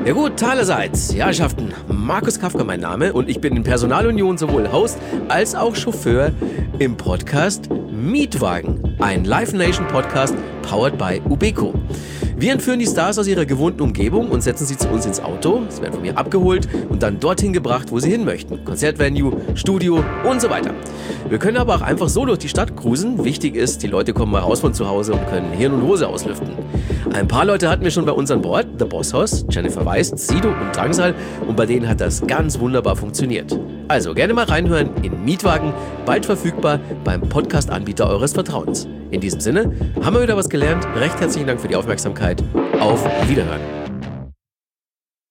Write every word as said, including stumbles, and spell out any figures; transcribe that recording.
Ja gut, allerseits. Ja, Herrschaften, Markus Kafka mein Name und ich bin in Personalunion sowohl Host als auch Chauffeur im Podcast Mietwagen, ein Live Nation Podcast powered by Ubeco. Wir entführen die Stars aus ihrer gewohnten Umgebung und setzen sie zu uns ins Auto. Sie werden von mir abgeholt und dann dorthin gebracht, wo sie hin möchten. Konzertvenue, Studio und so weiter. Wir können aber auch einfach so durch die Stadt cruisen. Wichtig ist, die Leute kommen mal raus von zu Hause und können Hirn und Hose auslüften. Ein paar Leute hatten wir schon bei uns an Bord. The Boss Hoss, Jennifer Weiss, Sido und Drangsal. Und bei denen hat das ganz wunderbar funktioniert. Also gerne mal reinhören in Mietwagen, bald verfügbar beim Podcast-Anbieter eures Vertrauens. In diesem Sinne, haben wir wieder was gelernt. Recht herzlichen Dank für die Aufmerksamkeit. Auf Wiederhören.